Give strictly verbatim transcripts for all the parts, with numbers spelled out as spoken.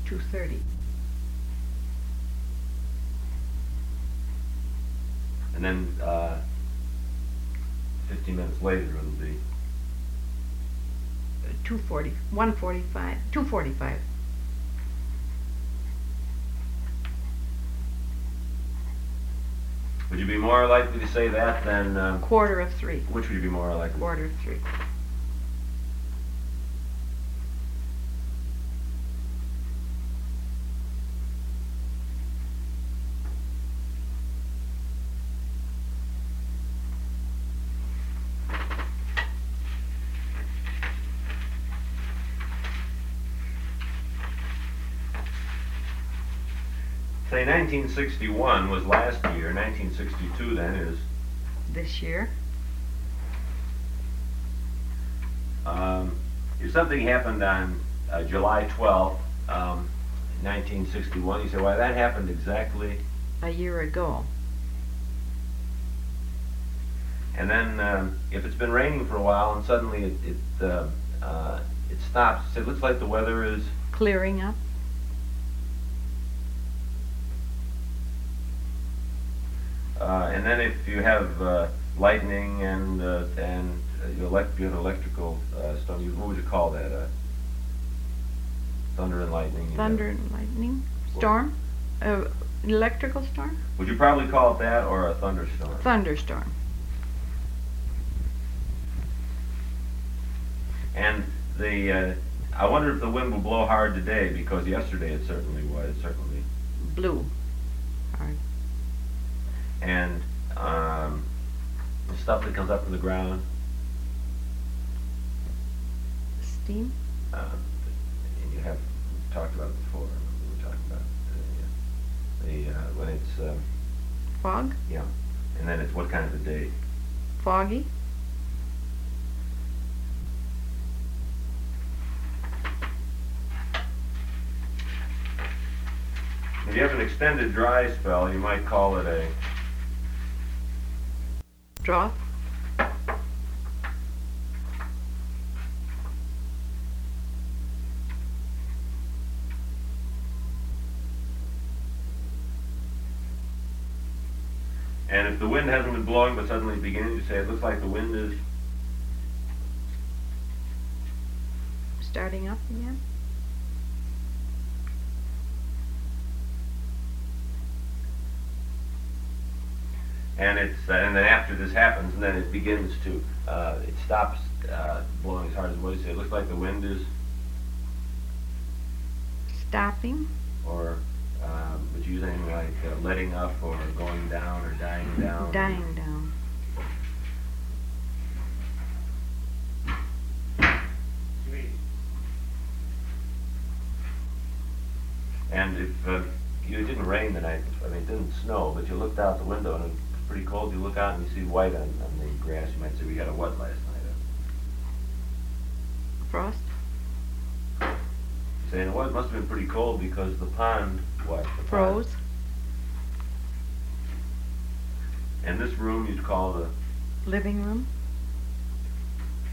two thirty. And then uh, fifteen minutes later it'll be two forty, one forty-five, two forty-five. Would you be more likely to say that than um, Quarter of three. which would you be more likely? Quarter of three. Say nineteen sixty-one was last year. nineteen sixty-two then is This year. um, if something happened on uh, July twelfth, um, nineteen sixty-one, you say, why that happened exactly. A year ago. And then um, if it's been raining for a while and suddenly it it, uh, uh, it stops, it looks like the weather is Clearing up. Uh, and then if you have uh, lightning and uh, and uh, you, elect, you have electrical uh, storm, you, what would you call that? Uh, thunder and lightning. you Thunder know. and lightning. Storm. Uh, electrical storm. Would you probably call it that or a thunderstorm? Thunderstorm. And the uh, I wonder if the wind will blow hard today, because yesterday it certainly was certainly. Blue. Hard. And um, the stuff that comes up from the ground. Steam. Uh, and you have we talked about it before. We were talking about uh, the uh, when it's um, Fog. yeah, and then it's what kind of a day? Foggy. If you have an extended dry spell, you might call it a Drought. and if the wind hasn't been blowing but suddenly it's beginning to say it looks like the wind is Starting up again. and it's uh, and then after this happens and then it begins to uh, it stops uh, blowing as hard as it was. It looks like the wind is Stopping. or um, would you use anything like uh, letting up or going down or dying down? Dying down. And if uh, you, it didn't rain the night, I mean it didn't snow, but you looked out the window and it was pretty cold, you look out and you see white on, on the grass, you might say we had a what last night? Frost. Saying, well, it must have been pretty cold because the pond, what? The pond. Froze. And this room you'd call the, Living room.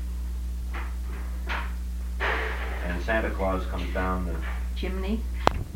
and Santa Claus comes down the, Chimney.